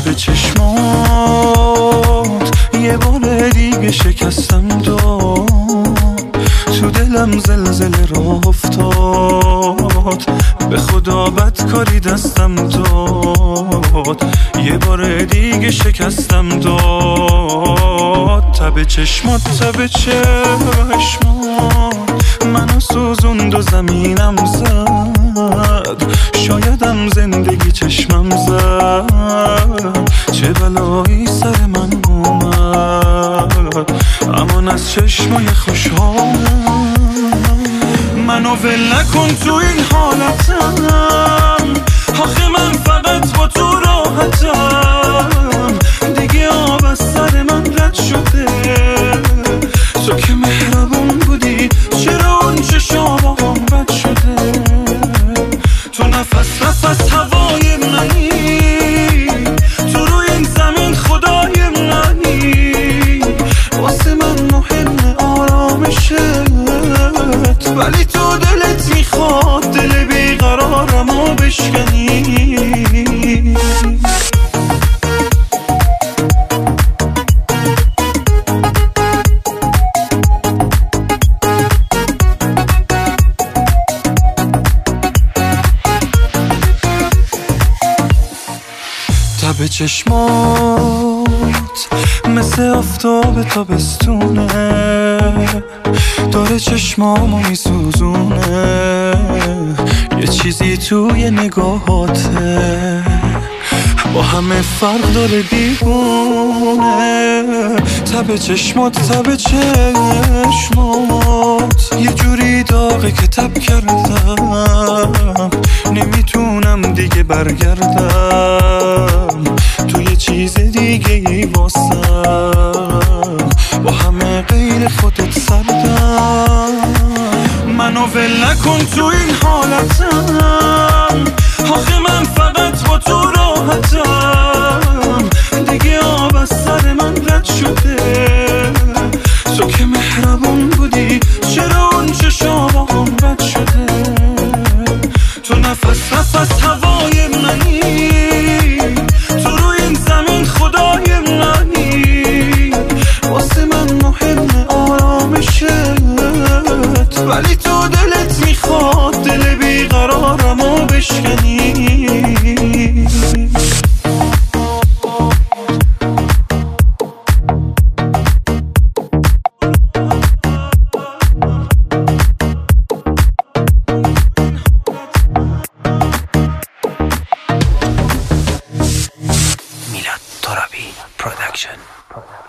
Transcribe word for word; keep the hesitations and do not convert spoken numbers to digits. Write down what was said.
تب چشمات یه بار دیگه شکستم داد، تو دلم زلزله راه افتاد، به خدا بدکاری دستم داد، یه بار دیگه شکستم داد. تب چشمات تب چشمات منو سوزوند و زمینم زد، شایدم زندگی چشمم زد، چه بلایی سر من اومد، امان از چشمای خوشحالم. منو ول نکن تو این حالتم، آخه من فقط با تو راحتم، دیگه آب از سر من رد شده، تو که مهربون بودی چرا اون چشام هم بد شده، تو نفس نفس هوای منی، تو روی این زمین خدای منی، واسه من مهم آرامشت، ولی تو دلت میخواد دل بیقرارمو بشکنی. تب چشمات مثل آفتاب تابستونه، داره چشمامو میسوزونه، یه چیزی توی نگاهاته با همه فرق داره دیوونه. تب چشمات تب چشمات یه جوری داغه که تب کردم، نمیتونم دیگه برگردم، تو یه چیز دیگه ای واسم، با همه غیر خودت سردم. منو ول نکن تو این حالتم، آخه من فقط با تو راحتم، دیگه آب از سر من رد شده، تو که مهربون بودی چرا اون چشام هم بد شده، تو نفس نفس هوای منی، تو روی این زمین خدای منی، واسه من مهم آرامشت، ولی تو دلت میخواد دل بیقرارمو بشکنی. میلاد ترابی پروداکشن.